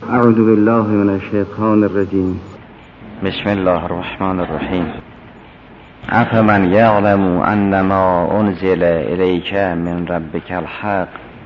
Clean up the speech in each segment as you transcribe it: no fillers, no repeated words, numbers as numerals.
اعوذ بالله من الشیطان الرجیم. بسم الله الرحمن الرحیم. افمن یعلم انما انزل الیک من ربک الحق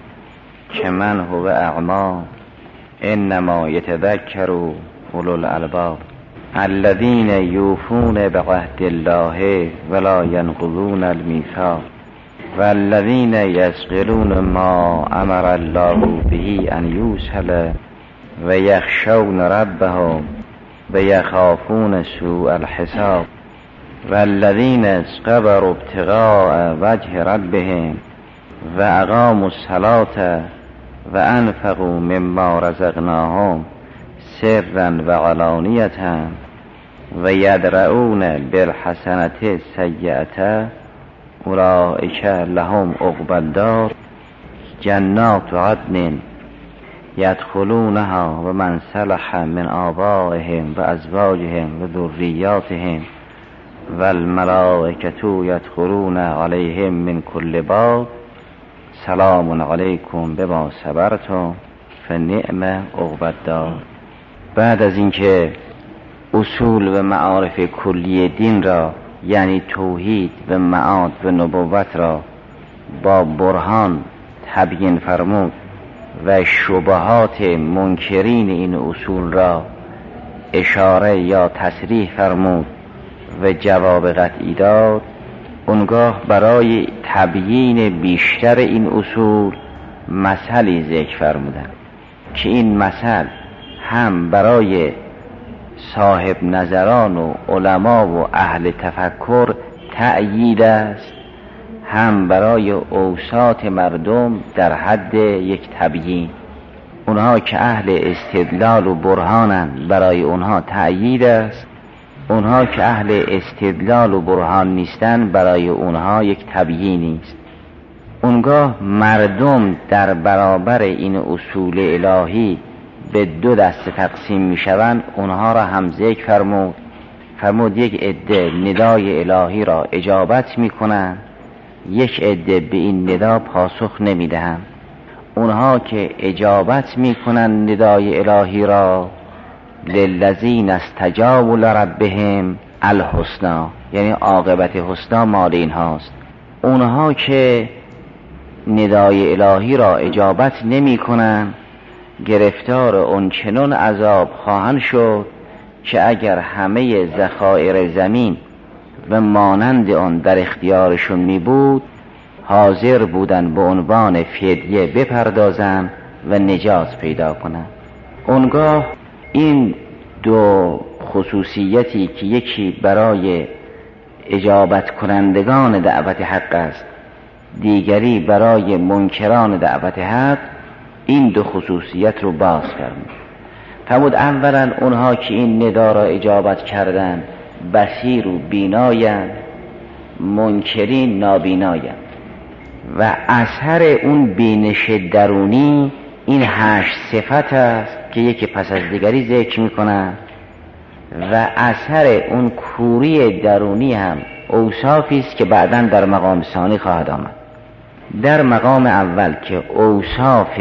کمن هو اعمی انما یتذکر اولو الالباب الذین یوفون بعهد الله ولا ینقضون الميثاق والذین یصلون ما امر الله به ان یوصل و یخشون ربهم و یخافون سوء الحساب والذین صبروا ابتغاء وجه ربهم و اقاموا الصلاة و انفقوا مما رزقناهم سرا و علانیة و یدرؤون بالحسنة السیئة اولئک لهم عقبی الدار جنات عدن یدخلونها و من صلح من آبائهم و ازواجهم و ذریاتهم و الملائکة یدخلون علیهم من کل باب سلام علیکم بما صبرتم فنعم عقبی الدار. بعد از اینکه اصول و معارف کلی دین را یعنی توحید و معاد و نبوت را با برهان تبیین فرمود و شبهات منکرین این اصول را اشاره یا تصریح فرمود و جواب قطعی داد، اونگاه برای تبیین بیشتر این اصول مثلی ذکر فرمودند که این مثل هم برای صاحب نظران و علما و اهل تفکر تأیید است، هم برای اوساط مردم در حد یک تبیین. اونها که اهل استدلال و برهانند برای اونها تأیید است، اونها که اهل استدلال و برهان نیستند برای اونها یک تبیینی است. اونگاه مردم در برابر این اصول الهی به دو دسته تقسیم می شوند. اونها را هم ذکر فرمود یک عده ندای الهی را اجابت می کنند، یک عده به این ندا پاسخ نمی دهند. اونها که اجابت می کنند ندای الهی را للذین استجابوا لربهم الحسنی، یعنی عاقبت حسنا مال اینهاست. اونها که ندای الهی را اجابت نمی کنند گرفتار اونچنان عذاب خواهند شد که اگر همه ذخایر زمین و مانند آن در اختیارشون می بود حاضر بودن به عنوان فدیه بپردازن و نجات پیدا کنن. اونگاه این دو خصوصیتی که یکی برای اجابت کنندگان دعوت حق است، دیگری برای منکران دعوت حق، این دو خصوصیت رو باز فرمود. اولا اونها که این ندا را اجابت کردن بصیر و بینایند، منکرین نابینایند و اثر اون بینش درونی این 8 صفت است که یکی پس از دیگری ذکر میکنن و اثر اون کوری درونی هم اوصافی است که بعداً در مقام ثانی خواهد آمد. در مقام اول که اوصاف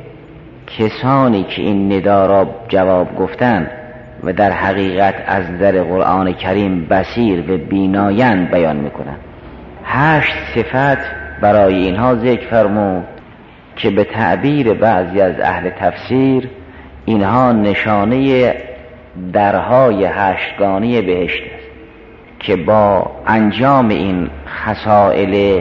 کسانی که این ندا را جواب گفتند و در حقیقت از نظر قرآن کریم بصیر و بینایند بیان میکنند، 8 صفت برای اینها ذکر فرمود که به تعبیر بعضی از اهل تفسیر اینها نشانه درهای 8گانه بهشت است که با انجام این خصائل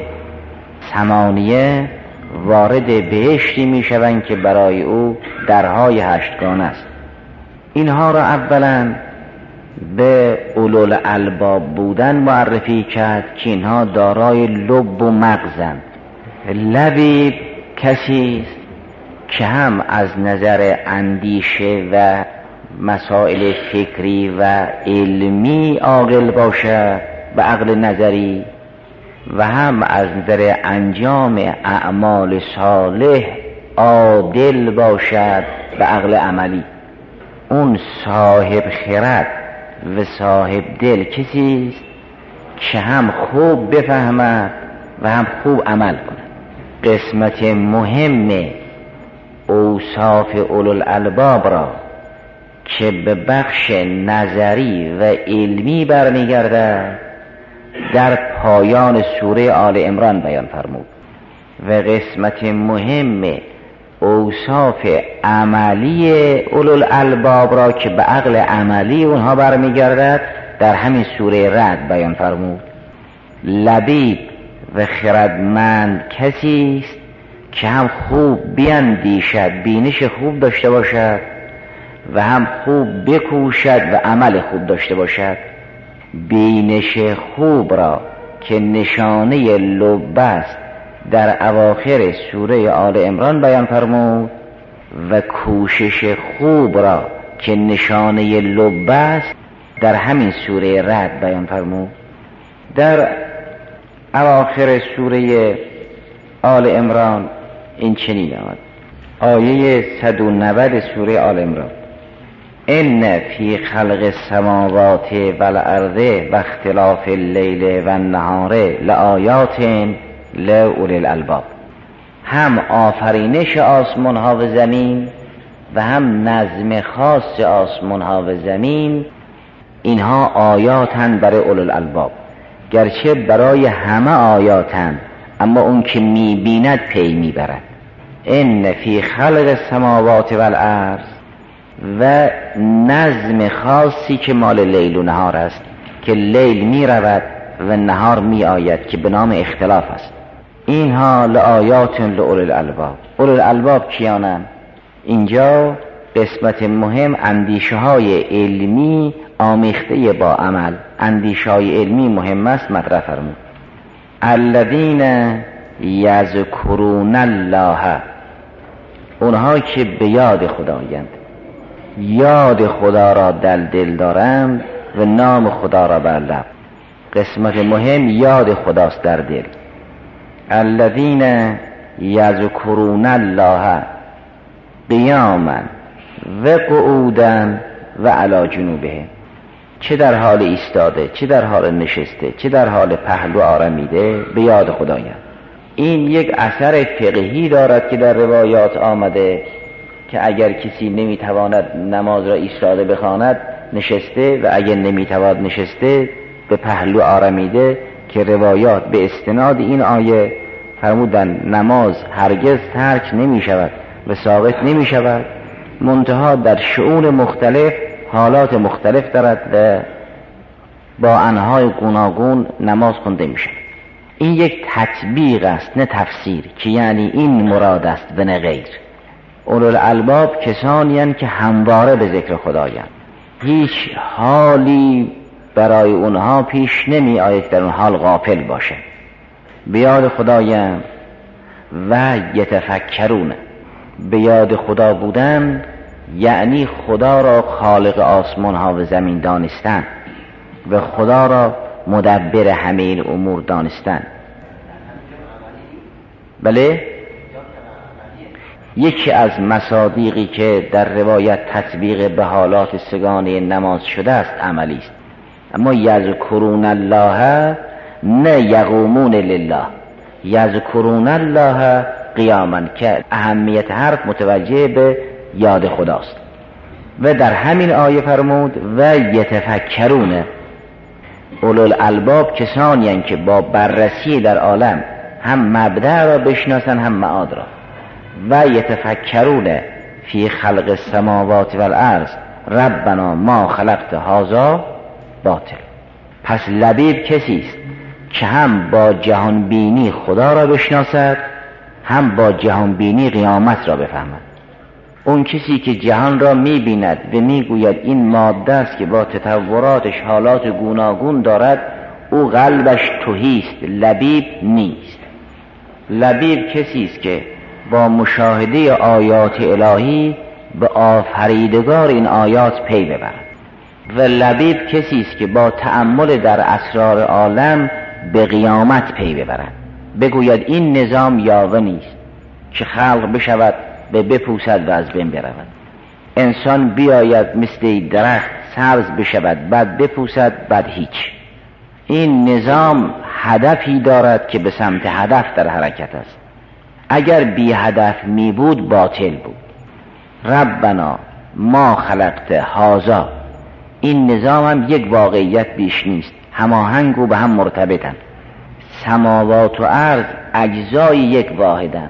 8 وارد بهشتی می شوند که برای او درهای 8گانه است. اینها را اولا به اولو الالباب بودن معرفی کرد که اینها دارای لب و مغزند. لبیب کسی است که هم از نظر اندیشه و مسائل فکری و علمی عاقل باشد به عقل نظری و هم از نظر انجام اعمال صالح عادل باشد به عقل عملی. اون صاحب خرد و صاحب دل کسی است که هم خوب بفهمد و هم خوب عمل کند. قسمت مهم اوصاف اولوالالباب را که به بخش نظری و علمی برمیگردد در پایان سوره آل عمران بیان فرمود و قسمت مهم اوصاف عملی اولوالالباب را که به عقل عملی اونها برمیگردد در همین سوره رعد بیان فرمود. لبیب و خردمند کسی است که هم خوب بیندیشد، بینش خوب داشته باشد و هم خوب بکوشد و عمل خوب داشته باشد. بینش خوب را که نشانه لب است در اواخر سوره آل عمران بیان فرمود و کوشش خوب را که نشانه لب است در همین سوره رعد بیان فرمود. در اواخر سوره آل عمران این چنین آمد، آیه 190 سوره آل عمران: ان فی خلق السماوات والارض و اختلاف اللیل و النهار لآیات لأولی الالباب. هم آفرینش آسمان ها و زمین و هم نظم خاص آسمان ها و زمین، اینها آیاتند برای اولوالالباب. گرچه برای همه آیاتند، اما اون که میبیند پی میبرد. ان فی خلق السماوات والارض و نظم خاصی که مال لیل و نهار است که لیل می رود و نهار می آید که به نام اختلاف است. اینها لآیات لأولوالالباب. اولوالالباب کیانند؟ اینجا قسمت مهم اندیشه های علمی آمیخته با عمل، اندیشه های علمی مهم است مطرح فرمود. الذین یذکرون الله، اونها که به یاد خدایند، یاد خدا را در دل دارند و نام خدا را بر لب. قسمت مهم یاد خداست در دل. الذین یذکرون الله قیاما و قعودا و علی جنوبهم، چه در حال ایستاده، چه در حال نشسته، چه در حال پهلو آرمیده به یاد خدایند. این یک اثر فقهی دارد که در روایات آمده که اگر کسی نمیتواند نماز را ایستاده بخواند نشسته، و اگر نمیتواند نشسته به پهلو آرمیده، که روایات به استناد این آیه فرمودن نماز هرگز ترک نمی شود و ثابت نمی شود، منتها در شؤون مختلف حالات مختلف دارد و با انواع گوناگون نماز خونده می شود. این یک تطبیق است نه تفسیر، که یعنی این مراد است و نه غیر. اولوالالباب کسانی هستند که همواره به ذکر خدایند، هیچ حالی برای اونها پیش نمی آید در اون حال غافل باشه. به یاد خدایند و یتفکرون. به یاد خدا بودن یعنی خدا را خالق آسمان ها و زمین دانستن و خدا را مدبر همه این امور دانستن. بله، یکی از مصادیقی که در روایت تطبیق به حالات سگانه نماز شده است عملی است. اما یذکرون الله نه یقومون لله، یذکرون الله قیاما، که اهمیت حرف متوجه به یاد خداست. و در همین آیه فرمود و یتفکرون. اولوالالباب کسانی هستند که با بررسی در عالم هم مبدأ را بشناسن هم معاد را. و یتفکرون فی خلق السماوات والارض ربنا ما خلقت هذا باطل. پس لبیب کسی است که هم با جهان بینی خدا را بشناسد، هم با جهان بینی قیامت را بفهمد. اون کسی که جهان را می‌بیند و میگوید این ماده است که با تطوراتش حالات گوناگون دارد، او قلبش تهی است، لبیب نیست. لبیب کسی است که با مشاهده آیات الهی به آفریدگار این آیات پی ببرد. و لبیب کسی است که با تأمل در اسرار عالم به قیامت پی ببرد، بگوید این نظام یاوه نیست که خلق بشود و بپوسد و از بین برود. انسان بیاید مثل درخت سبز بشود، بعد بپوسد، بعد هیچ. این نظام هدفی دارد که به سمت هدف در حرکت است. اگر بی هدف می بود باطل بود. ربنا ما خلقت هذا، این نظام هم یک واقعیت بیش نیست، هماهنگ و به هم مرتبطن. سماوات و ارض اجزای یک واحدن.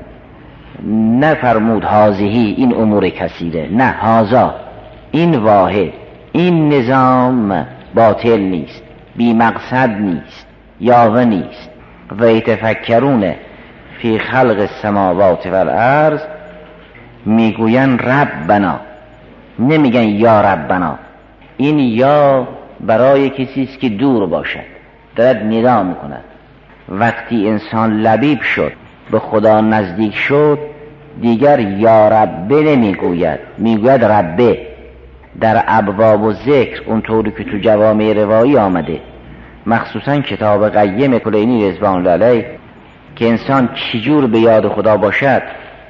نفرمود هذهی این امور کثیره، نه، هذا این واحد. این نظام باطل نیست، بی مقصد نیست، یاوه نیست. و یتفکرون فی خلق السماوات و الارض، میگوین ربنا، نمیگن یا ربنا. این یا برای کسی است که دور باشد، دارد ندا میکند. وقتی انسان لبیب شد، به خدا نزدیک شد، دیگر یا ربه نمیگوید، میگوید ربه. در ابواب و ذکر اونطوری که تو جوامع روایی آمده، مخصوصا کتاب قیم کلینی رضوان الله علیه، که انسان چجور به یاد خدا باشد،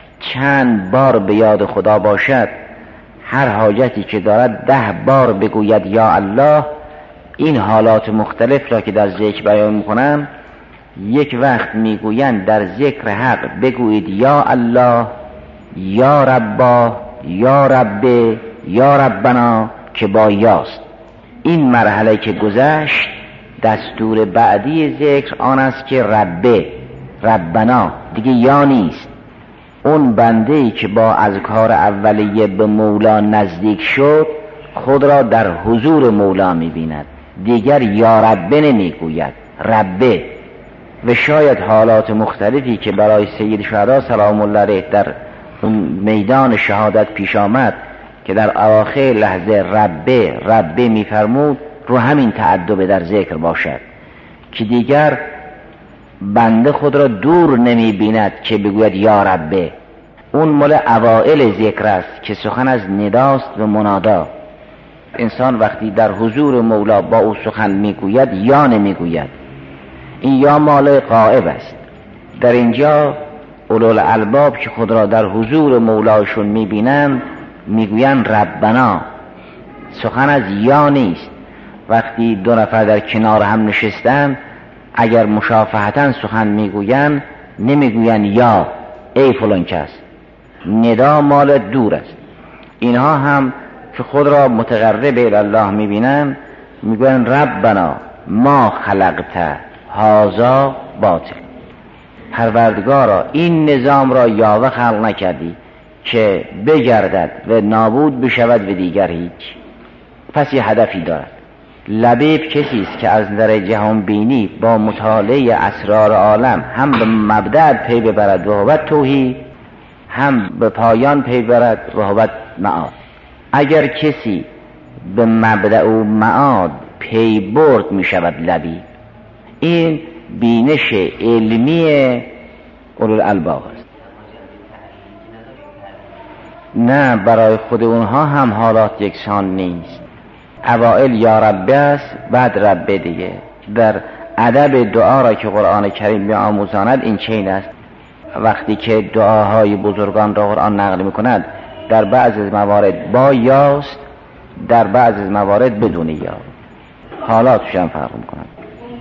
چند بار به یاد خدا باشد، هر حاجتی که دارد 10 بار بگوید یا الله. این حالات مختلف را که در ذکر بیان میکنم، یک وقت میگویند در ذکر حق بگویید یا الله، یا ربا، یا ربه، یا ربنا، که با یاست. این مرحله که گذشت، دستور بعدی ذکر آن است که ربه، ربنا، دیگه یا نیست. اون بنده‌ای که با اذکار اولیه به مولا نزدیک شد، خود را در حضور مولا می‌بیند، دیگر یا ربه نمیگوید، ربه. و شاید حالات مختلفی که برای سید شهدا سلام الله علیه در اون میدان شهادت پیش آمد، که در اواخر لحظه ربه ربه می‌فرمود، رو همین تعدب در ذکر باشد که دیگر بنده خود را دور نمی بیند که بگوید یا ربه. اون مال اوائل ذکر است که سخن از نداست و منادا. انسان وقتی در حضور مولا با او سخن میگوید یا نمیگوید، این یا مال غائب است. در اینجا اولوالالباب که خود را در حضور مولاشون میبینند میگویند ربنا، سخن از یا نیست. وقتی 2 نفر در کنار هم نشستن، اگر مشافهتاً سخن میگویند نمیگویند یا ای فلان کس، ندا مال دور است. اینها هم که خود را متقرب الی الله میبینند میگویند ربنا ما خلقت هذا باطل، پروردگارا این نظام را یاوه خلق نکردی که بگردد و نابود بشود و دیگر هیچ. پس یه هدفی دارد. لبیب کسی است که از نظر جهان بینی با مطالعه اسرار عالم هم به مبدأ پی ببرد و هو توحید، هم به پایان پی ببرد و هو معاد. اگر کسی به مبدأ و معاد پی برد می شود لبیب. این بینش علمی اولوالالباب است. نه، برای خود اونها هم حالات یکسان نیست. اوائل یا رب است، بعد رب دیگه. در ادب دعا را که قرآن کریم می آموزاند این چین است. وقتی که دعاهای بزرگان را قرآن نقل می کند، در بعض از موارد با یاست، در بعض از موارد بدون یا. حالاتش هم فرق می کند.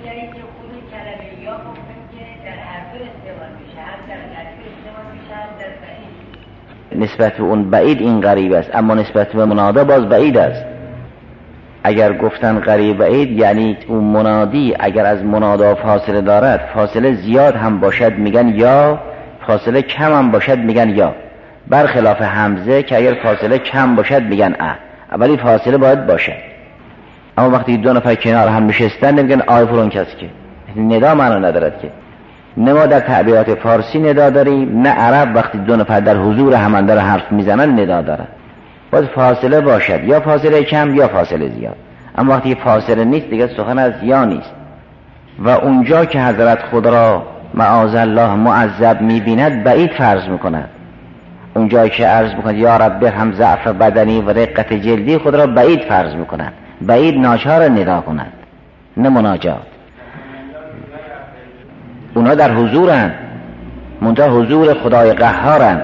نسبت به اون بعید این غریب است، اما نسبت به منادا باز بعید است. اگر گفتن غریب بعید یعنی اون منادی اگر از منادا فاصله دارد، فاصله زیاد هم باشد میگن یا، فاصله کم هم باشد میگن یا. برخلاف حمزه که اگر فاصله کم باشد میگن ولی فاصله باید باشد. اما وقتی 2 نفر کنار هم نشستن نمیگن آی فلان کسی، که ندا معنا ندارد. که نه ما در تعبیرات فارسی ندا داریم، نه عرب وقتی 2 نفر در حضور هماندار حرف میزنن ندا دارن. باید فاصله باشد، یا فاصله کم یا فاصله زیاد. اما وقتی فاصله نیست دیگه سخن از یا نیست. و اونجا که حضرت خود را معاذالله معذب میبیند بعید فرض میکند. اونجا که عرض میکند یا رب هم ضعف بدنی و رقت جلدی، خود را بعید فرض میکند. بعید ناچار ندا کند، نه مناجات. اونا در حضورن، منتها حضور خدای قهارن.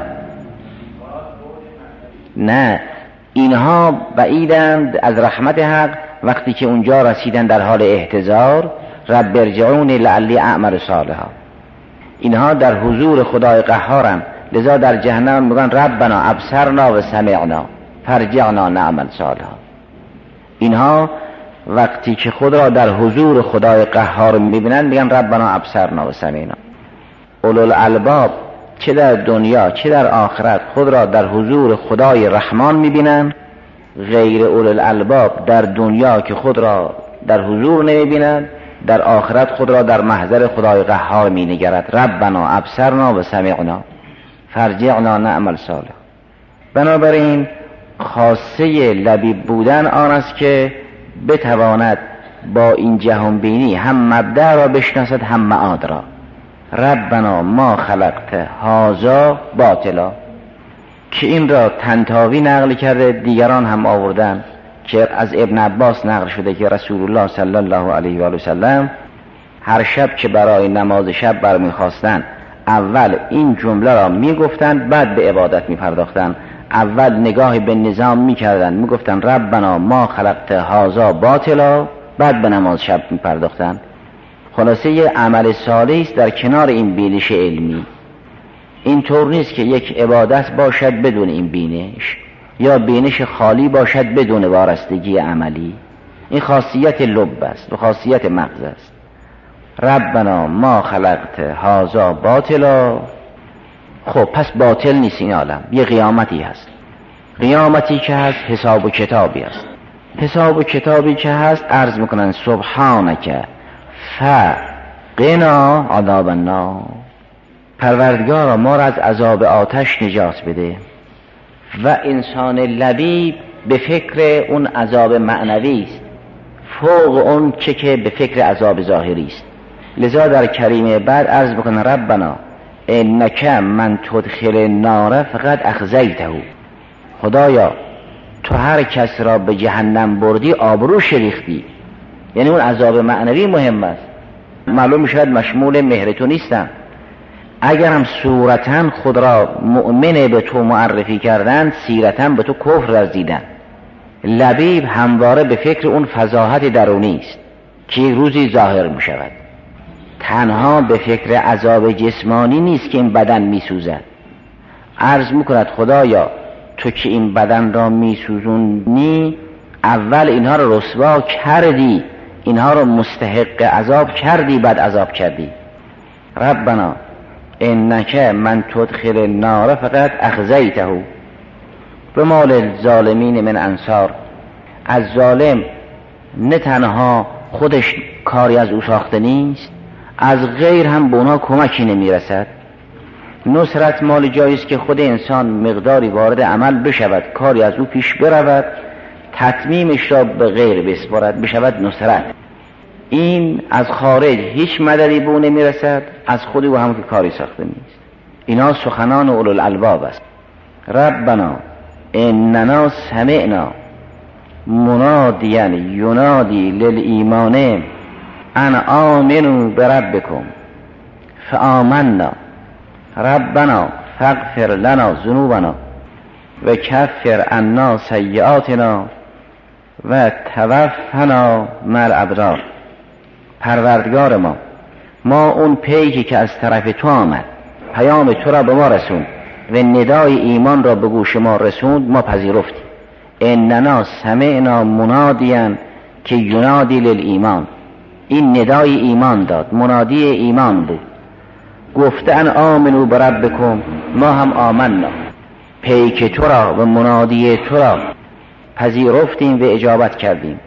نه، اینها بعیدند از رحمت حق. وقتی که اونجا رسیدن در حال احتضار، رب ارجعون لعلی اعمل صالحا، اینها در حضور خدای قهارن، لذا در جهنم میگن ربنا ابصرنا و سمعنا فرجعنا نعمل صالحا. اینها وقتی که خود را در حضور خدای قهار میبینن میگن ربنا ابصرنا و سمعنا. اولوالالباب چه در دنیا چه در آخرت خود را در حضور خدای رحمان میبینن. غیر اولوالالباب در دنیا که خود را در حضور نمیبینن، در آخرت خود را در محضر خدای قهار مینگرد. ربنا ابصرنا و سمعنا فرجعنا نعمل صالحا. بنابراین خاصه لبیب بودن آن است که بتواند با این جهان بینی هم مبدأ را بشناسد هم معاد را. ربنا ما خلقت هذا باطلا، که این را طنطاوی نقل کرده، دیگران هم آوردن که از ابن عباس نقل شده که رسول الله صلی الله علیه و آله و سلم هر شب که برای نماز شب برمیخواستند اول این جمله را میگفتند، بعد به عبادت میپرداختند. اول نگاه به نظام میکردند، میگفتند ربنا ما خلقت هذا باطلا، بعد به نماز شب میپرداختند. خلاصه یه عمل صالح است در کنار این بینش علمی. این طور نیست که یک عبادت باشد بدون این بینش، یا بینش خالی باشد بدون وارستگی عملی. این خاصیت لب است و خاصیت مغز است. ربنا ما خلقت هذا باطلا. خب پس باطل نیست این عالم، یه قیامتی هست. قیامتی که هست حساب و کتابی است. حساب و کتابی که هست عرض میکنن سبحانک فقنا عذاب النار. پروردگارا ما را از عذاب آتش نجات بده. و انسان لبیب به فکر اون عذاب معنوی است، فوق اون که به فکر عذاب ظاهری است. لذا در کریمه بعد عرض بکنه ربنا انک من تدخل النار فقط اخزیته. خدایا تو هر کس را به جهنم بردی آبروش ریختی. یعنی اون عذاب معنوی مهم است. معلوم شد مشمول مهر تو نیستن. اگر هم صورتاً خود را مؤمن به تو معرفی کردن، سیرتاً به تو کفر ورزیدن. لبیب همواره به فکر اون فضاحت درونی است که یک روزی ظاهر می شود. تنها به فکر عذاب جسمانی نیست که این بدن می سوزد. عرض می کند خدایا تو که این بدن را می سوزونی، اول اینها را رسوا کردی، اینها را مستحق عذاب کردی، بعد عذاب کردی. ربنا انک من تدخل النار فقط اخزیته به مال الظالمین من انصار. از ظالم نه تنها خودش کاری از او ساخته نیست، از غیر هم به اونها کمکی نمیرسد. نصرت مال جاییست که خود انسان مقداری وارد عمل بشود، کاری از او پیش برود، تتمیمش را به غیر بسپارد، بشود نصرت. این از خارج هیچ مددی به او نمیرسد، از خود او هم که کاری ساخته نیست. اینا سخنان اولوالالباب است. ربنا اننا سمعنا منادیا ینادی للایمان ان آمنوا بربکم فآمنا ربنا فاغفر لنا ذنوبنا و کفر عنا سیئاتنا و توفنا مع الابرار. پروردگار ما اون پیکی که از طرف تو آمد، پیام تو را به ما رسوند و ندای ایمان را به گوش ما رسوند، ما پذیرفتیم. اننا سمعنا منادیا که ینادی للایمان. این ندای ایمان داد، منادی ایمان بود. گفته ان آمنوا بربکم، ما هم آمنا، پیک تو را و منادی تو را پذیرفتیم و اجابت کردیم.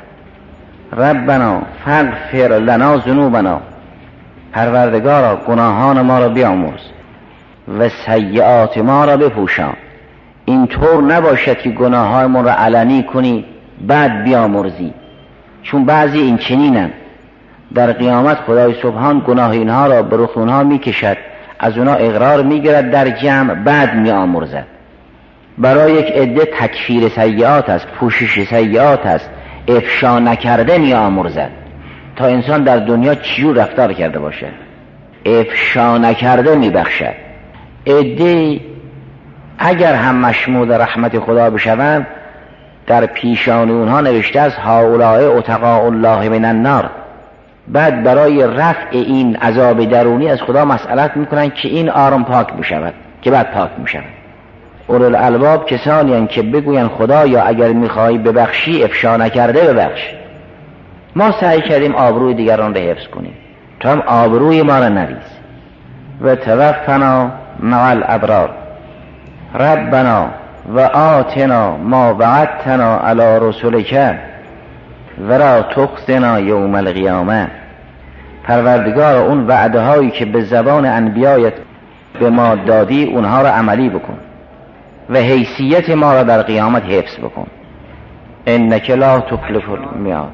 ربنا فاغفر لنا ذنوبنا، پروردگارا گناهان ما را بیامرز و سیئات ما را بپوشان. این طور نباشد که گناهایمان را علنی کنی بعد بیامرزی، چون بعضی این چنینن. در قیامت خدای سبحان گناه اینها را به رخ اونها میکشد، از اونها اقرار میگیرد در جمع، بعد میامرزد. برای یک عده تکفیر سیئات است، پوشش سیئات است، افشا نکرده میامرزد تا انسان در دنیا چیو رفتار کرده باشد. افشا نکرده میبخشد. عده اگر هم مشمول رحمت خدا بشوند، در پیشان اونها نوشته است هؤلاء اتقاء الله من النار، بعد برای رفع این عذاب درونی از خدا مسئلت میکنن که این آرام پاک میشود، که بعد پاک میشود. اولوالالباب کسانی هستند که بگوین خدا یا اگر میخوای ببخشی افشا نکرده ببخش. ما سعی کردیم آبروی دیگران رو حفظ کنیم تا هم آبروی ما رو نریز. و توفنا مع الابرار ربنا و آتنا ما وعدتنا علی رسولک ولا تخزنا یوم القیامه. پروردگار اون وعده هایی که به زبان انبیایت به ما دادی اونها را عملی بکن و حیثیت ما را در قیامت حفظ بکن. انک لا تخلف المیعاد.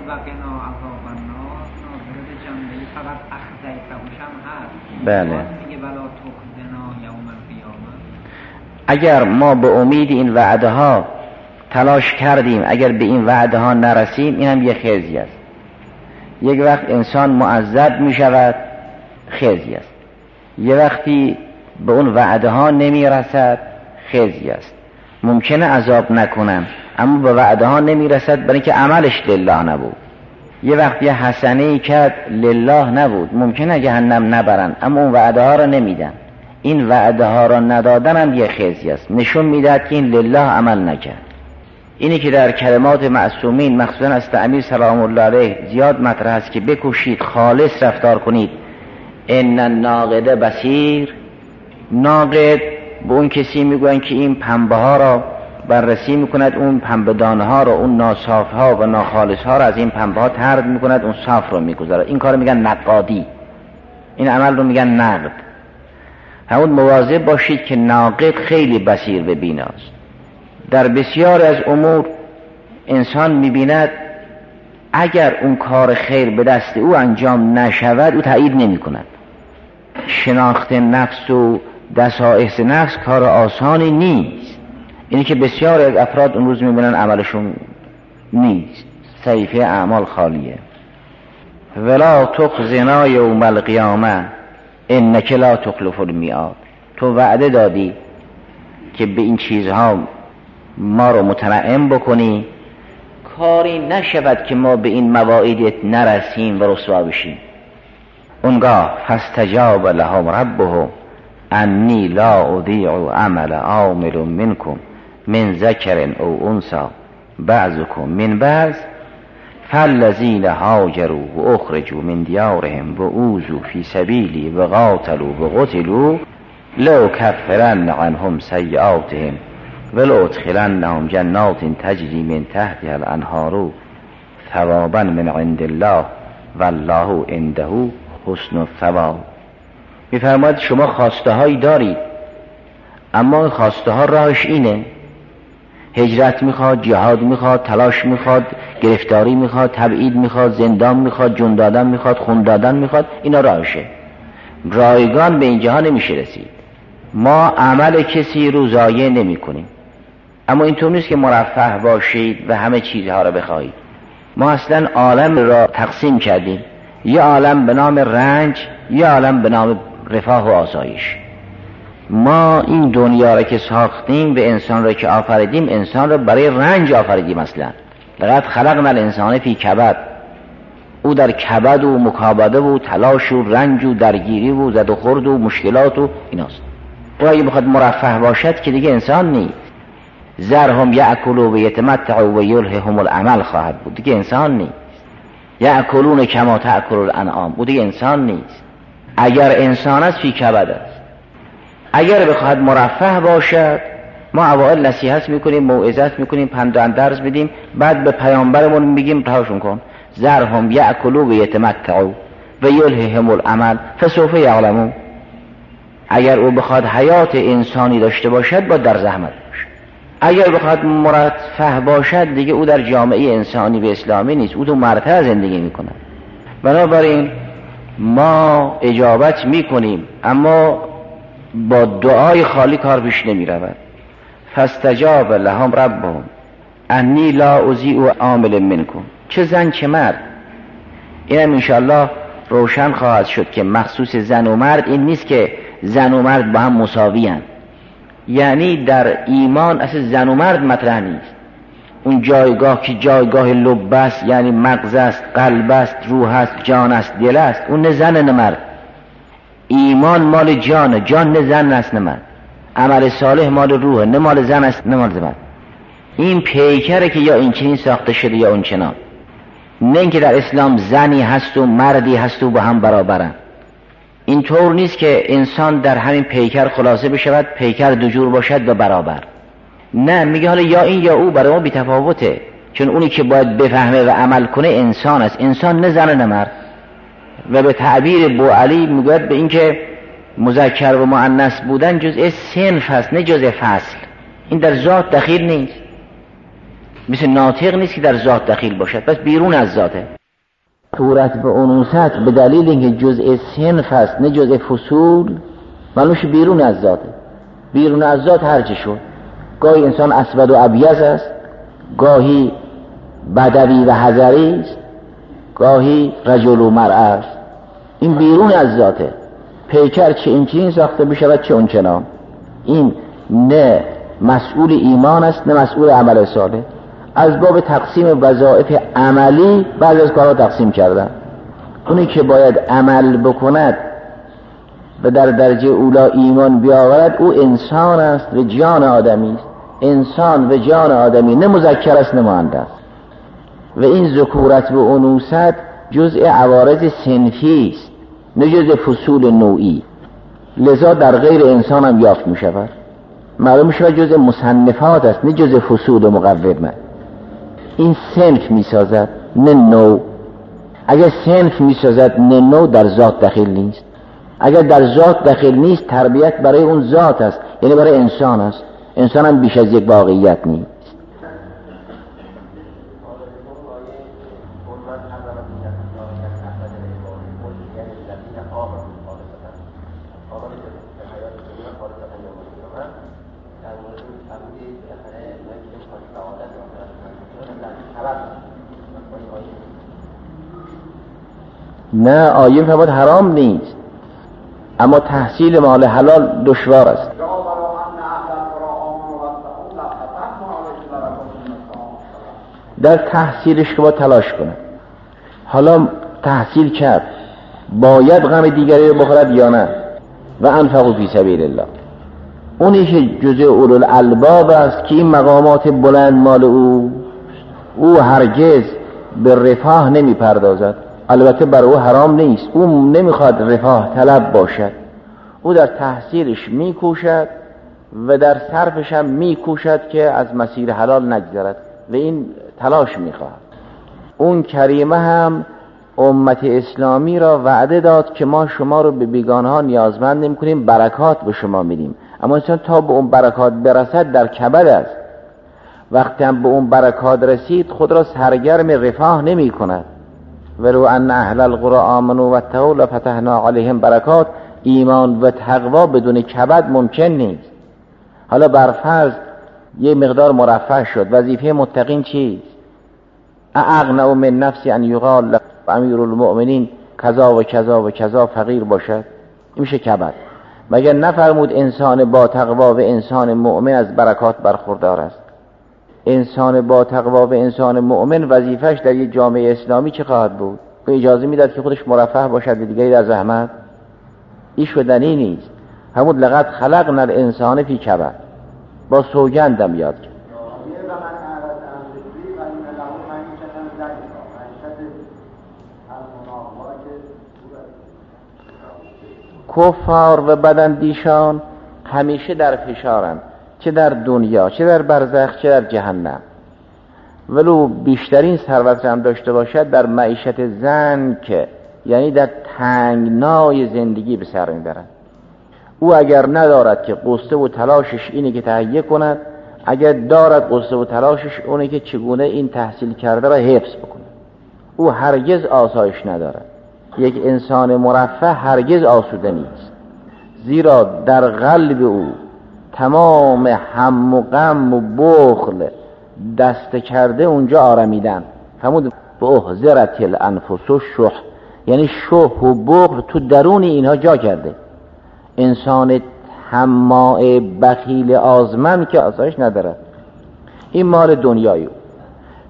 بله. اگر ما به امید این وعده ها تلاش کردیم، اگر به این وعده ها نرسیم، این هم یه خزی است. یک وقت انسان معذب می شود، خزی است. یه وقتی به اون وعده ها نمی رسد، خزی است. ممکنه عذاب نکنن اما به وعده ها نمی رسد برای اینکه عملش لله نبود. یه وقتی حسنه‌ای کرد لله نبود، ممکنه جهنم نبرن اما اون وعده ها را نمیدن. این وعده ها را ندادن هم یه خزی است، نشون میدهد که این لله عمل نکرد. اینی که در کلمات معصومین مخصوصا از امیر سلام الله علیه زیاد مطرح است که بکوشید خالص رفتار کنید. ان الناقد بصیر. ناقد به اون کسی میگوین که این پنبه ها را بررسی میکند، اون پنبه دانه ها را، اون ناصاف ها و ناخالص ها را از این پنبه ها طرد میکند، اون صاف رو میگذارد. این کار میگن نقادی، این عمل رو میگن نقد. همون مواظب باشید که ناقد خیلی بصیر و بیناست. در بسیار از امور انسان میبیند اگر اون کار خیر به دست او انجام نشود او تایید نمی کند. شناخت نفس و دسائس نفس کار آسانی نیست. اینی که بسیار از افراد اون روز میبینن عملشون نیست، صحیفه اعمال خالیه. ولا تخزنا یوم القیامه انک لا تخلف المیعاد. تو وعده دادی که به این چیزها ما رو متنعم بکنی، کاری نشود که ما به این مواعیدت نرسیم و رسوا بشیم. اونگاه فاستجاب لهم ربهم انی لا اضیع عمل عامل منکم من ذکر او انثی بعضکم من بعض فالذین هاجروا و اخرجوا من دیارهم و اوذوا فی سبیلی و قاتلوا و قتلوا لأکفرن عنهم سیئاتهم ولأدخلنهم جنات تجری من تحتها الانهار ثوابا من عند الله والله عنده حسن الثواب. میفرماید شما خواسته هایی دارید اما خواسته ها راهش اینه: هجرت میخواد، جهاد میخواد، تلاش میخواد، گرفتاری میخواد، تبعید میخواد، زندان میخواد، جون دادن میخواد، خون دادن میخواد. اینا راهشه. رایگان به اینجا نمیشه رسید. ما عمل کسی رو ضایع نمی کنیم، اما اینطور نیست که مرفه باشید و همه چیزها را بخواهید. ما اصلا عالم را تقسیم کردیم، یه عالم به نام رنج، یه عالم به نام رفاه و آسایش. ما این دنیا را که ساختیم و انسان را که آفریدیم، انسان را برای رنج آفریدیم. اصلا لقد خلقنا الانسان فی کبد. او در کبد و مکابده و تلاش و رنج و درگیری و زد و خورد و مشکلات و ایناست. و اگه بخواد مرفه باشد که دیگه انسان نیست. ذرهم یأکلوا و یتمتعوا و یلههم الامل خواهد بود، دیگه انسان نیست. یأکلون کما تأکل الانعام، او دیگه انسان نیست. اگر انسان است فی کبد است. اگر بخواد مرفه باشد، ما اوائل نصیحت میکنیم، موعظت میکنیم، پند و اندرز میدیم، بعد به پیامبرمون میگیم رهاشون کن. ذرهم یأکلوا و یتمتعوا و یلههم الامل فسوف یعلمون. اگر او بخواد حیات انسانی داشته باشد با در زحمت باشه. اگر بخواد مرفه باشد دیگه او در جامعه انسانی و اسلامی نیست، او تو مرتع زندگی میکنه. بنابراین ما اجابت میکنیم اما با دعای خالی کار پیش نمی رود. فاستجاب لهم ربهم انی لا اضیع عامل منکم. چه زن چه مرد. اینم انشاءالله روشن خواهد شد که مخصوص زن و مرد این نیست که زن و مرد با هم مساوی هستند. یعنی در ایمان اصلا زن و مرد مطرح نیست. اون جایگاه که جایگاه لب است، یعنی مغز است، قلب است، روح است، جان است، دل است، اون نه زن نه مرد. ایمان مال جانه، جان نه زن است نه مرد. عمل صالح مال روحه، نه مال زن است نه مال مرد. این پیکره که یا این چنین ساخته شده یا اون چنان. نه اینکه در اسلام زنی هست و مردی هست و با هم برابرن. این طور نیست که انسان در همین پیکر خلاصه بشود، پیکر دو جور باشد و برابر. نه، میگه حالا یا این یا او، برای ما بی‌تفاوته، چون اونی که باید بفهمه و عمل کنه انسان است. انسان نه زن نه مرد. و به تعبیر بوعلی میگوید به این که مذکر و مؤنث بودن جزء صنف هست نه جزء فصل. این در ذات دخیل نیست، مثل ناطق نیست که در ذات دخیل باشد، بس بیرون از ذاته. صورت به انوثت به دلیل اینکه جزء صنف هست نه جزء فصول، معلومش بیرون از ذاته. بیرون از ذات هر چه شد، گاهی انسان اسود و ابیض است، گاهی بدوی و حضری است، گاهی رجل و مرأة است. این بیرون از ذاته. پیکر چه این چنین ساخته بشود چه اون چنان. این نه مسئول ایمان است نه مسئول عمل صالح. از باب تقسیم وظایف عملی بعضی از کارها تقسیم کردن. اونی که باید عمل بکند و در درجه اولا ایمان بیاورد، او انسان است و جان آدمی است. انسان و جان آدمی نه مذکر است نه مؤنث. و این ذکورت و انوثت جزء عوارض صنفی است نه جزء فصول نوعی. لذا در غیر انسان هم یافت می شود. معلوم می شود جزء مصنفات است نه جزء فصول مقومه. این صنف می سازد نه نوع. اگر صنف می سازد نه نوع، در ذات دخیل نیست. اگر در ذات دخیل نیست، تربیت برای اون ذات است، یعنی برای انسان است. انسان هم بیش از یک واقعیت نیست. نه، آیه فرمود حرام نیست، اما تحصیل مال حلال دشوار است. در تحصیلش که با تلاش کنه. حالا تحصیل کرد، باید غم دیگری رو بخورد یا نه؟ و انفقوا فی سبیل الله. اونی که جزء اولوالالباب است که این مقامات بلند مال او هرگز به رفاه نمی پردازد. البته بر او حرام نیست، او نمیخواد رفاه طلب باشد. او در تحصیلش میکوشد و در صرفش هم میکوشد که از مسیر حلال نگذرد و این تلاش میخواهد. اون کریمه هم امت اسلامی را وعده داد که ما شما رو به بیگانه ها نیازمند نمی‌کنیم، برکات به شما میدیم. اما انسان تا به اون برکات برسد در کبد است. وقتی هم به اون برکات رسید خود را سرگرم رفاه نمی کند. ولو ان اهل القرى آمنوا واتقوا لفتحنا علیهم برکات. ایمان و تقوا بدون کبد ممکن نیست. حالا برفرض یه مقدار مرفه شد، وظیفه متقین چیست؟ اغنوا من نفسی ان یقال امیر المؤمنین کذا و کذا و کذا فقیر باشد. این میشه کبد. مگر نفرمود انسان با تقوا و انسان مؤمن از برکات برخوردار است؟ انسان با تقوا و انسان مؤمن وظیفش در یک جامعه اسلامی چه خواهد بود؟ به اجازه میداد که خودش مرفه باشد و دیگری در زحمت؟ این شدنی نیست. همون لقد خلقنا الانسان فی کبد. با سوگندم یاد کرد. کفار و بداندیشان همیشه در فشارند، چه در دنیا، چه در برزخ، چه در جهنم. ولو بیشترین ثروت هم داشته باشد، در معیشت زنک، یعنی در تنگنای زندگی به سر میبرند. او اگر ندارد که قصه و تلاشش اینه که تهیه کند، اگر دارد قصه و تلاشش اونه که چگونه این تحصیل کرده را حفظ بکنه. او هرگز آسایش ندارد. یک انسان مرفه هرگز آسوده نیست، زیرا در قلب او تمام هم و غم و بخل دست کرده اونجا آرمیدن. همون به احضرت الانفس و شح، یعنی شح و بخل تو درون اینها جا کرده. انسان طماع بخیل آزمند که آسایش نداره. این مال دنیایی.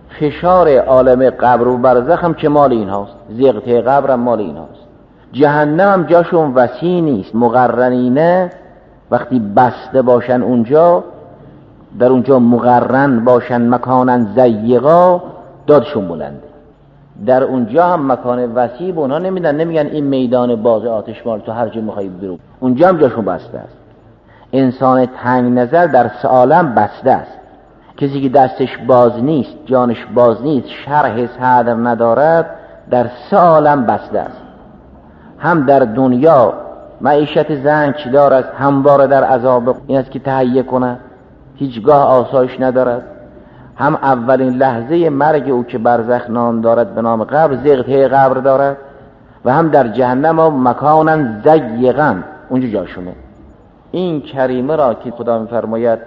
فشار عالم قبر و برزخ هم که مال این هاست، زیغته قبر هم مال این هاست. جهنم هم جاشون وسیع نیست، مقرنینه وقتی بسته باشن اونجا، در اونجا مقرن باشن مکانن ضیقا، دادشون بلنده. در اونجا هم مکان وسیع به اونها نمیدن، نمیگن این میدان باز آتش مال تو هر جا میخوای برو، اونجا هم جاشون بسته است. انسان تنگ نظر در سه عالم بسته است. کسی که دستش باز نیست، جانش باز نیست، شرح صدر ندارد، در سه عالم بسته است. هم در دنیا معیشت زنگ دارد، همواره در عذاب این است که تهیه کنه، هیچگاه آسایش ندارد. هم اولین لحظه مرگ او که برزخ نام دارد به نام قبر، زیغته قبر دارد. و هم در جهنم و مکانن ضیقا، اونجا جاشونه. این کریمه را که خدا می‌فرماید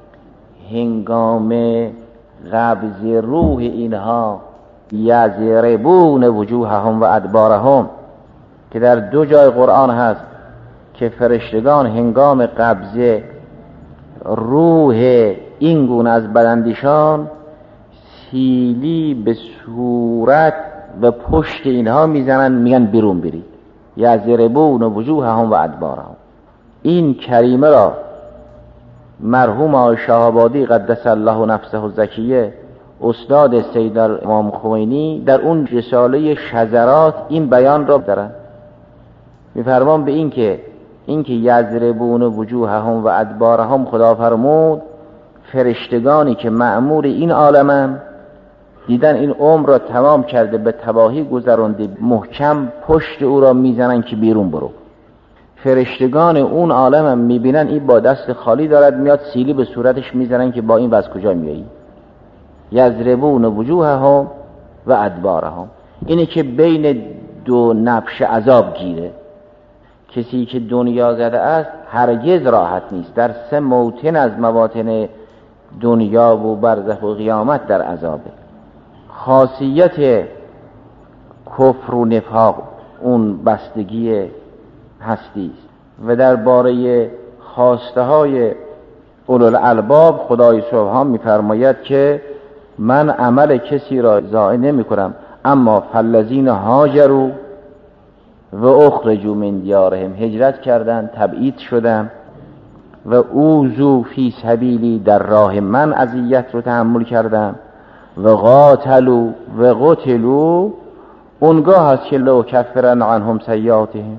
هنگام قبض روح اینها یضربون وجوههم و ادبارهم، که در 2 جای قرآن هست که فرشتگان هنگام قبض روح این گونه از بدندیشان سیلی به صورت و پشت اینها میزنن، میگن بیرون برید. یضربون وجوههم و ادبارهم. این کریمه را مرحوم آقای شهابادی قدس الله نفسه الزکیه، استاد سید امام خمینی، در اون رساله شذرات این بیان را دارن. میفرمان به این که یضربون وجوههم و ادبارهم، خدا فرمود فرشتگانی که مأمور این عالمن، دیدن این عمر را تمام کرده به تباهی گذرانده، محکم پشت او را میزنن که بیرون برو. فرشتگان اون عالم هم میبینن این با دست خالی دارد میاد، سیلی به صورتش میزنن که با این وز کجا میایی. یضربون وجوههم و ادبارهم، اینه که بین 2 نبش عذاب گیره. کسی که دنیا زده است هرگز راحت نیست، در 3 موطن از مواطن دنیا و برزخ و قیامت در عذابه. خاصیت کفر و نفاق اون بستگی هستی است. و درباره خواسته های اولوالالباب خدای سبحان میفرماید که من عمل کسی را ضایع نمی کنم، اما فالذین هاجروا و اخرجوا من دیارهم، هجرت کردن، تبعید شدن، و اوذوا فی سبیلی، در راه من اذیت رو تحمل کردن، و قاتلوا و قتلوا، اونگاه هست که لو کفرن عنهم سیئاتهم.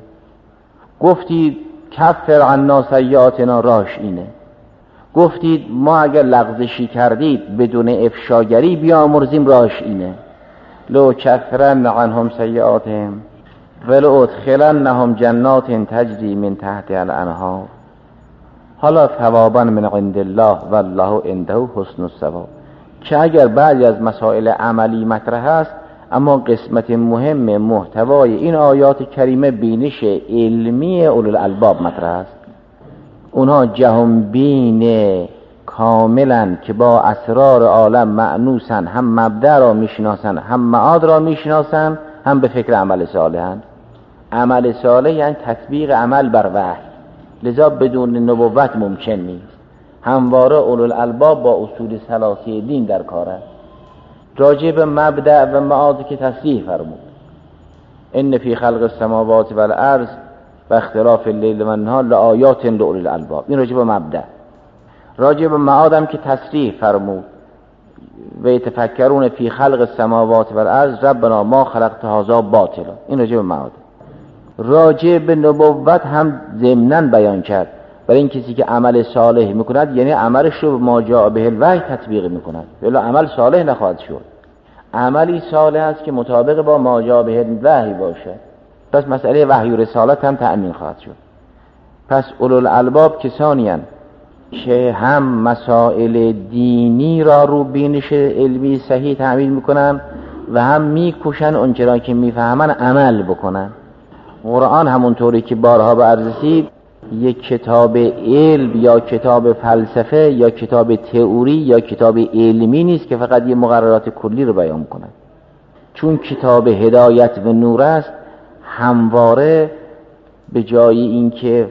گفتید کفر عنا سیئاتنا، راش اینه. گفتید ما اگر لغزشی کردید بدون افشاگری بیامرزیم، راش اینه. لو کفرن عنهم سیئاتهم ولو ادخلنهم جنات تجری من تحت الانهار، حالا ثوابا من عند الله والله عنده حسن الثواب. که اگر بعضی از مسائل عملی مطرح است، اما قسمت مهم محتوای این آیات کریمه بینش علمی اولوالالباب مطرح است. اونها جهانبین کاملا که با اسرار عالم مأنوسن، هم مبدأ را میشناسن، هم معاد را میشناسن، هم به فکر عمل صالحن. عمل صالح یعنی تطبیق عمل بر وحی، لذا بدون نبوت ممکن نیست. همواره اولوالالباب با اصول ثلاثی دین در کار است. راجع به مبدأ و معاد که تصریح فرمود، ان فی خلق السماوات والارض و اختلاف اللیل و النهار لآیات لأولوالالباب، این راجع به مبدأ. راجع به معاد هم که تصریح فرمود، و یتفکرون فی خلق السماوات والارض ربنا ما خلقت هذا باطلا، این راجع به معاد. راجع به نبوت هم ضمناً بیان کرد، برای این کسی که عمل صالح میکند یعنی عملش رو ما جاء به الوحی تطبیق میکند، ولی عمل صالح نخواهد شد. عملی صالح است که مطابق با ما جاء به الوحی باشه، پس مسئله وحی و رسالت هم تأمین خواهد شد. پس اولوالالباب کسانی هستند که هم مسائل دینی را رو بینش علمی صحیح تعمیل میکنن و هم میکوشن اونچرا که میفهمن عمل بکنن. قرآن همونطوری که بارها به عرض رسید یک کتاب علم یا کتاب فلسفه یا کتاب تئوری یا کتاب علمی نیست که فقط یه مقررات کلی رو بیان کنه. چون کتاب هدایت و نور است، همواره به جای اینکه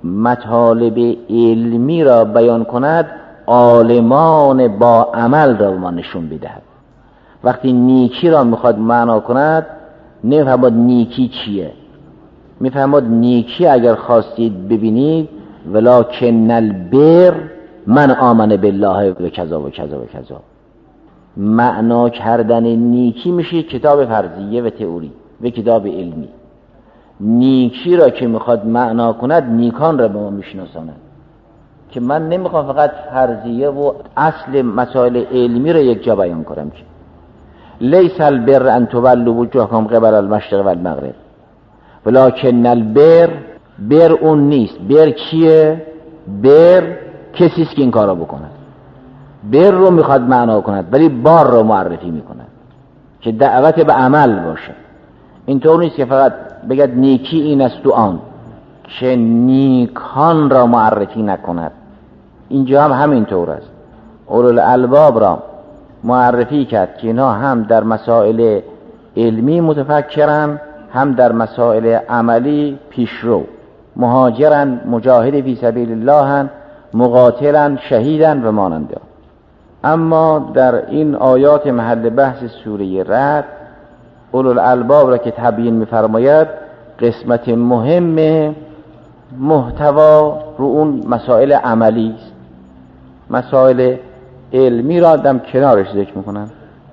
مطالب علمی را بیان کند، عالمان با عمل را ما نشون بدهد. وقتی نیکی را میخواد معنا کند نمیفهمد نیکی چیه، میفهمد نیکی اگر خواستید ببینید ولکن البر من آمن بالله و کذا و کذا و کذا. معنا کردن نیکی میشه کتاب فرضیه و تئوری و کتاب علمی. نیکی را که میخواد معنا کند نیکان را به ما میشناساند، که من نمیخوام فقط فرضیه و اصل مسائل علمی را یک جا بیان کنم که لیس البر ان تولوا وجوهکم قبل المشرق و المغرب ولکن البر، بر اون نیست. بر کیه؟ بر کسی است که این کارا بکند. بر رو میخواد معنا کند ولی بار رو معرفی میکند که دعوت به عمل باشه. اینطور نیست که فقط بگد نیکی این است و آن، که نیکان را معرفی نکند. اینجا هم همینطور است. اولوالالباب را معرفی کرد که اینها هم در مسائل علمی متفکرن، هم در مسائل عملی پیشرو، مهاجرن، مجاهد فی سبیل الله، مقاتلن، شهیدن و ماننده. اما در این آیات محل بحث سوره رعد اولوالالباب را که تبیین می‌فرماید قسمت مهم محتوا رو اون مسائل عملی است. مسائل علمی را دم کنارش ذکر میکنن.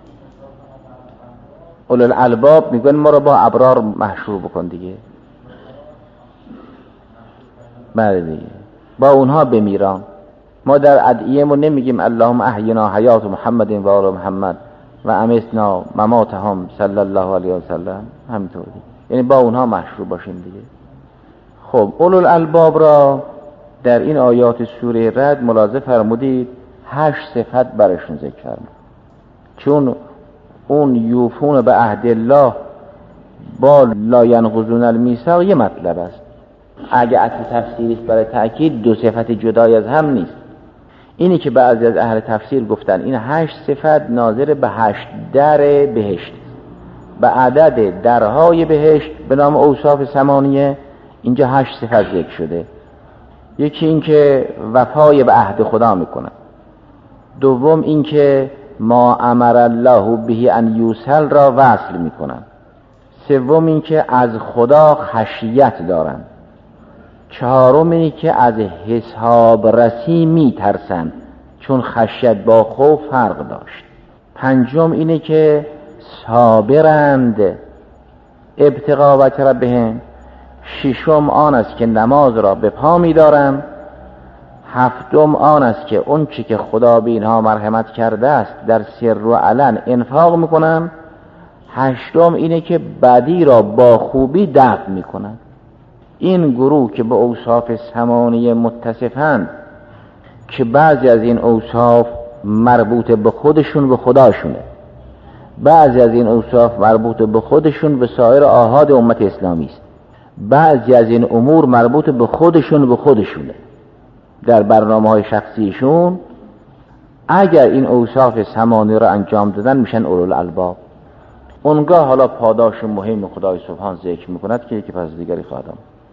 اولوالالباب میگن ما را با ابرار محشور بکن دیگه، بله دیگه، با اونها بمیران. ما در ادعیه‌مون نمیگیم اللهم احینا حیات محمد و آل محمد و امتنا مماتهم صلی الله علیه و سلم، همینطور دیگه، یعنی با اونها محشور باشیم دیگه. خب اولوالالباب را در این آیات سوره رعد ملاحظه فرمودید 8 صفت برشون ذکر فرمود. چون اون یوفون به عهد الله با لا ینقضون المیثاق یه مطلب است. اگه عطف تفسیری است برای تأکید 2 صفت جدای از هم نیست. اینی که بعضی از اهل تفسیر گفتن این 8 صفت ناظر به 8 در بهشت، به عدد درهای بهشت به نام اوصاف ثمانیه اینجا 8 صفت ذکر شده. یکی این که وفای به عهد خدا میکنن، دوم این که ما امر الله به ان یوصل را وصل میکنن، سوم این که از خدا خشیت دارن، چهارم اینی که از حساب رسی میترسن چون خشیت با خوف فرق داشت، پنجم اینه که صابرند ابتغاء وجه ربهم، ششم آن است که نماز را به پا می‌دارند، هفتم آن است که اون چی که خدا به اینها مرحمت کرده است در سر و علن انفاق میکنن، هشتم اینه که بدی را با خوبی دفع میکنن. این گروه که به اوصاف ثمانیه متصفند که بعضی از این اوصاف مربوط به خودشون به خداشونه، بعضی از این اوصاف مربوط به خودشون به سایر آحاد امت اسلامی است، بعضی از این امور مربوط به خودشون به خودشونه در برنامه‌های شخصیشون. اگر این اوصاف ثمانی را انجام دادن میشن اولوالالباب. اونگاه حالا پاداش مهم خدای سبحان ذکر میکند که یکی پس دیگری خواهدم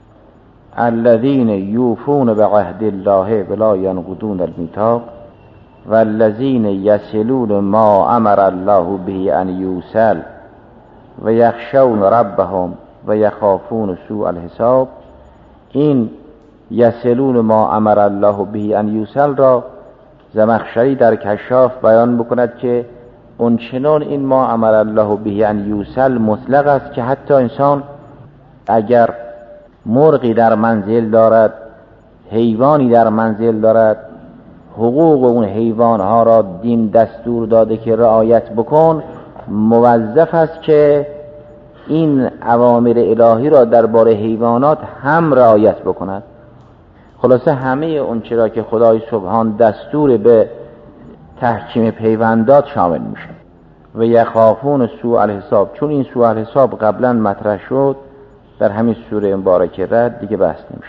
الذین یوفون بعهد الله ولا ینقضون المیثاق والذین یصلون ما امر الله به ان یوصل و یخشون ربهم و یخافون سوء الحساب. این یصلون ما امر الله به ان یوصل را زمخشری در کشاف بیان بکند که اون چنان این ما امر الله به ان یوصل مطلق است که حتی انسان اگر مرغی در منزل دارد، حیوانی در منزل دارد، حقوق اون حیوانها را دین دستور داده که رعایت بکن، موظف است که این اوامر الهی را درباره حیوانات هم رعایت بکند. خلاصه همه اون چرا که خدای سبحان دستور به تحکیم پیوندات شامل میشه. و یخافون سوء الحساب، چون این سوء الحساب قبلا مطرح شد در همین سوره مبارکه رد دیگه بحث نمیشه.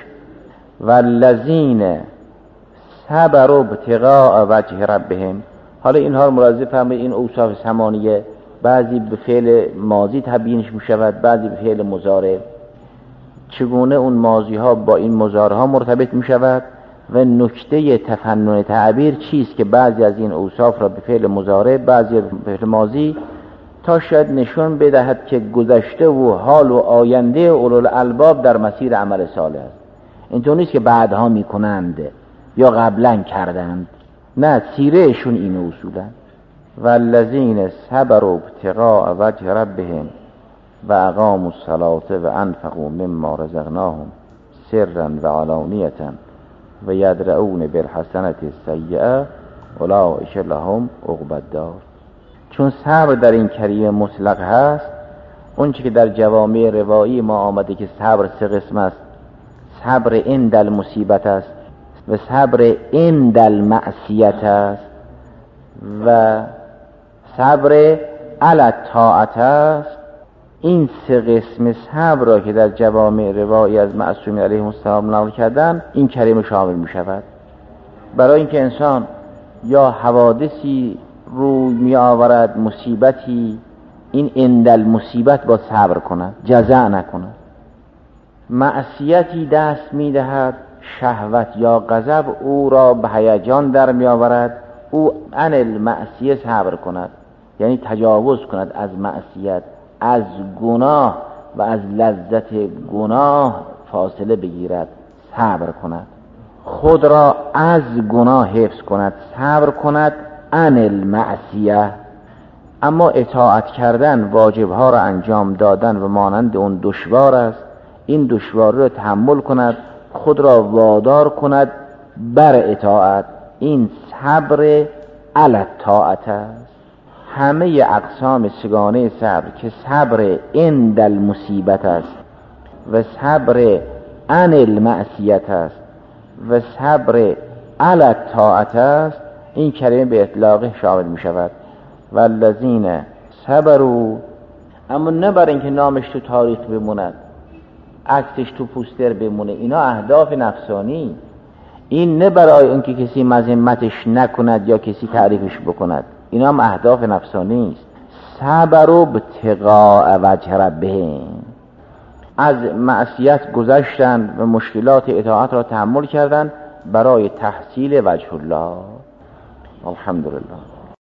والذین صبروا ابتغاء وجه ربهم. حالا اینها رو ملاحظه فرمایید، این اوصاف ثمانیه بعضی به فعل ماضی تبیینش میشود، بعضی به فعل مضارع. چگونه اون ماضی ها با این مضارع ها مرتبط میشود و نکته تفنن تعبیر چیست که بعضی از این اوصاف را به فعل مضارع، بعضی به فعل ماضی تا شاید نشون بدهد که گذشته و حال و آینده اولوالالباب در مسیر عمل صالح است. اینطور نیست که بعدها میکنند یا قبلا کردند، نه، سیرهشون این اصولا. والذین صبروا ابتغاء وجه ربهم و اقاموا الصلاة و انفقوا مما رزقناهم سرا و علانیة و یدرؤون بالحسنة السیئة اولئک لهم عقبی الدار. چون صبر در این کلمه مطلق هست، اون چی که در جوامع روایی ما آمده که صبر سه قسم است: صبر عند المصیبت است و صبر عند المعصیت است و صبر علی الطاعت است. این سه قسم صبر را که در جوامع روایی از معصومین علیهم السلام نقل کردن، این کلمه شامل می شود. برای اینکه انسان یا حوادثی روی می آورد، مصیبتی، این عند المصیبت با صبر کند، جزع نکند. معصیتی دست می دهد، شهوت یا غضب او را به هیجان در می آورد، او عن المعصیه صبر کند، یعنی تجاوز کند از معصیت، از گناه و از لذت گناه فاصله بگیرد، صبر کند. خود را از گناه حفظ کند، صبر کند عن المعصیه. اما اطاعت کردن، واجبها را انجام دادن و مانند اون دشوار است. این دشواری را تحمل کند، خود را وادار کند بر اطاعت. این صبر علی الطاعت است. همه اقسام سگانه صبر که صبر عند المصیبت است و صبر عن المعصیت است و صبر علی الطاعت است، این کلمه به اطلاق شامل می شود. والذین صبروا، اما نه برای اینکه نامش تو تاریخ بموند، عکسش تو پوستر بمونه، اینا اهداف نفسانی. این نه برای اینکه کسی مذمتش نکند یا کسی تعریفش بکند، اینا هم اهداف نفسانی است. صبروا ابتغاء وجه ربهم، از معصیت گذشتن و مشکلات اطاعت را تحمل کردن برای تحصیل وجه الله. الحمدلله.